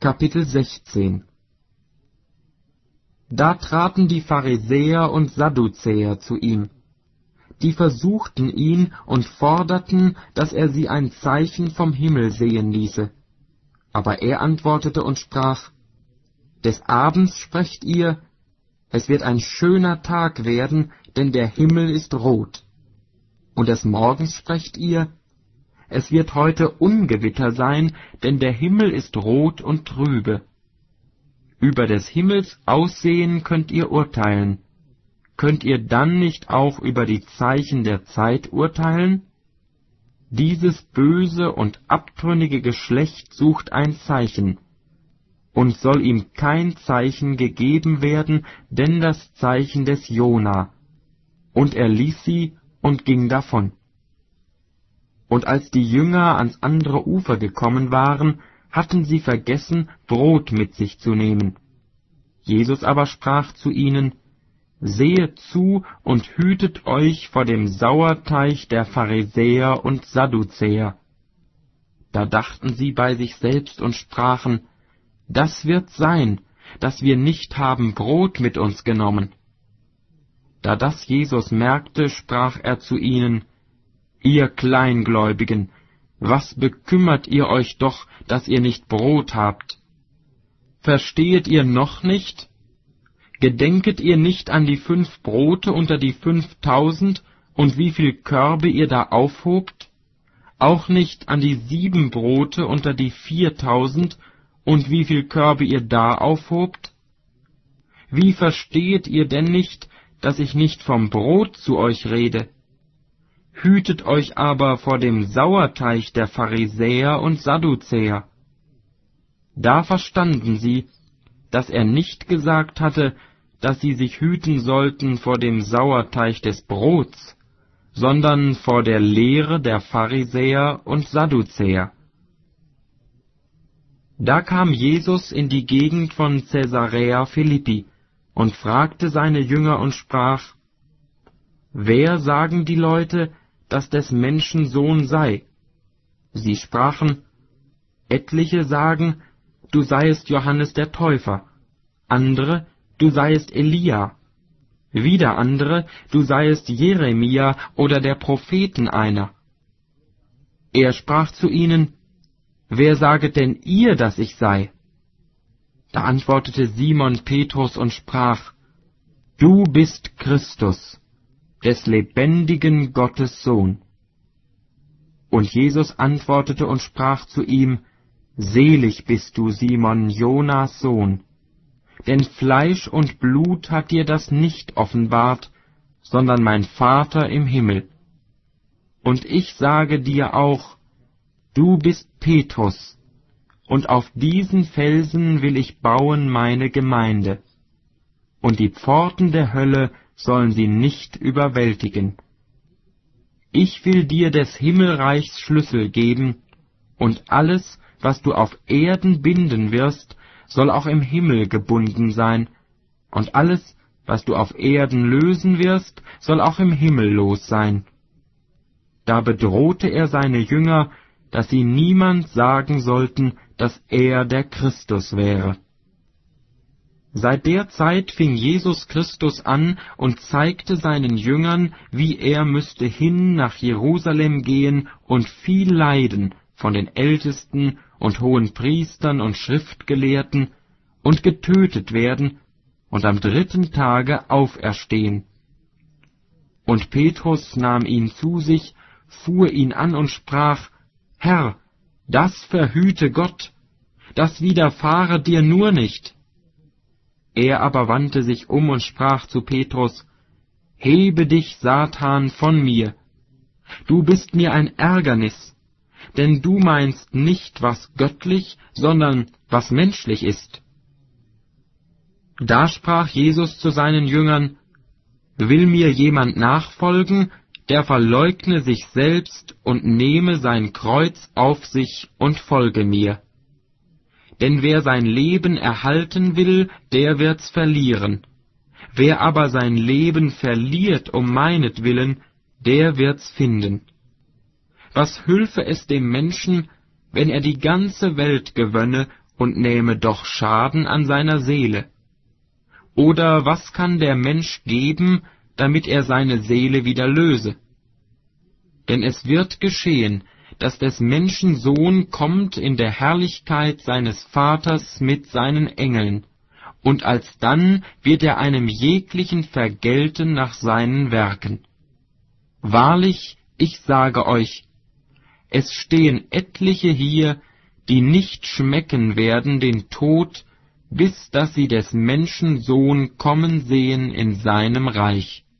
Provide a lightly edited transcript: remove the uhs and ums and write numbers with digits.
Kapitel 16. Da traten die Pharisäer und Sadduzäer zu ihm. Die versuchten ihn und forderten, dass er sie ein Zeichen vom Himmel sehen ließe. Aber er antwortete und sprach: Des Abends sprecht ihr, es wird ein schöner Tag werden, denn der Himmel ist rot. Und des Morgens sprecht ihr, es wird heute Ungewitter sein, denn der Himmel ist rot und trübe. Über des Himmels Aussehen könnt ihr urteilen. Könnt ihr dann nicht auch über die Zeichen der Zeit urteilen? Dieses böse und abtrünnige Geschlecht sucht ein Zeichen, und soll ihm kein Zeichen gegeben werden, denn das Zeichen des Jona. Und er ließ sie und ging davon. Und als die Jünger ans andere Ufer gekommen waren, hatten sie vergessen, Brot mit sich zu nehmen. Jesus aber sprach zu ihnen: Sehet zu und hütet euch vor dem Sauerteig der Pharisäer und Sadduzäer. Da dachten sie bei sich selbst und sprachen: Das wird sein, dass wir nicht haben Brot mit uns genommen. Da das Jesus merkte, sprach er zu ihnen: Ihr Kleingläubigen, was bekümmert ihr euch doch, dass ihr nicht Brot habt? Verstehet ihr noch nicht? Gedenket ihr nicht an die 5 Brote unter die 5.000 und wie viel Körbe ihr da aufhobt? Auch nicht an die 7 Brote unter die 4.000 und wie viel Körbe ihr da aufhobt? Wie verstehet ihr denn nicht, dass ich nicht vom Brot zu euch rede? Hütet euch aber vor dem Sauerteig der Pharisäer und Sadduzäer. Da verstanden sie, dass er nicht gesagt hatte, dass sie sich hüten sollten vor dem Sauerteig des Brots, sondern vor der Lehre der Pharisäer und Sadduzäer. Da kam Jesus in die Gegend von Caesarea Philippi und fragte seine Jünger und sprach: Wer sagen die Leute, dass des Menschen Sohn sei? Sie sprachen: Etliche sagen, du seiest Johannes der Täufer, andere, du seiest Elia, wieder andere, du seiest Jeremia oder der Propheten einer. Er sprach zu ihnen: Wer saget denn ihr, dass ich sei? Da antwortete Simon Petrus und sprach: Du bist Christus, des lebendigen Gottes Sohn. Und Jesus antwortete und sprach zu ihm: Selig bist du, Simon, Jonas Sohn, denn Fleisch und Blut hat dir das nicht offenbart, sondern mein Vater im Himmel. Und ich sage dir auch, du bist Petrus, und auf diesen Felsen will ich bauen meine Gemeinde, und die Pforten der Hölle sollen sie nicht überwältigen. Ich will dir des Himmelreichs Schlüssel geben, und alles, was du auf Erden binden wirst, soll auch im Himmel gebunden sein, und alles, was du auf Erden lösen wirst, soll auch im Himmel los sein. Da bedrohte er seine Jünger, dass sie niemand sagen sollten, dass er der Christus wäre. Seit der Zeit fing Jesus Christus an und zeigte seinen Jüngern, wie er müsste hin nach Jerusalem gehen und viel leiden von den Ältesten und hohen Priestern und Schriftgelehrten und getötet werden und am 3. Tage auferstehen. Und Petrus nahm ihn zu sich, fuhr ihn an und sprach: Herr, das verhüte Gott, das widerfahre dir nur nicht. Er aber wandte sich um und sprach zu Petrus: Hebe dich, Satan, von mir! Du bist mir ein Ärgernis, denn du meinst nicht, was göttlich, sondern was menschlich ist. Da sprach Jesus zu seinen Jüngern: Will mir jemand nachfolgen, der verleugne sich selbst und nehme sein Kreuz auf sich und folge mir. Denn wer sein Leben erhalten will, der wird's verlieren. Wer aber sein Leben verliert um meinetwillen, der wird's finden. Was hülfe es dem Menschen, wenn er die ganze Welt gewönne und nähme doch Schaden an seiner Seele? Oder was kann der Mensch geben, damit er seine Seele wieder löse? Denn es wird geschehen, dass des Menschen Sohn kommt in der Herrlichkeit seines Vaters mit seinen Engeln, und alsdann wird er einem jeglichen vergelten nach seinen Werken. Wahrlich, ich sage euch, es stehen etliche hier, die nicht schmecken werden den Tod, bis dass sie des Menschen Sohn kommen sehen in seinem Reich.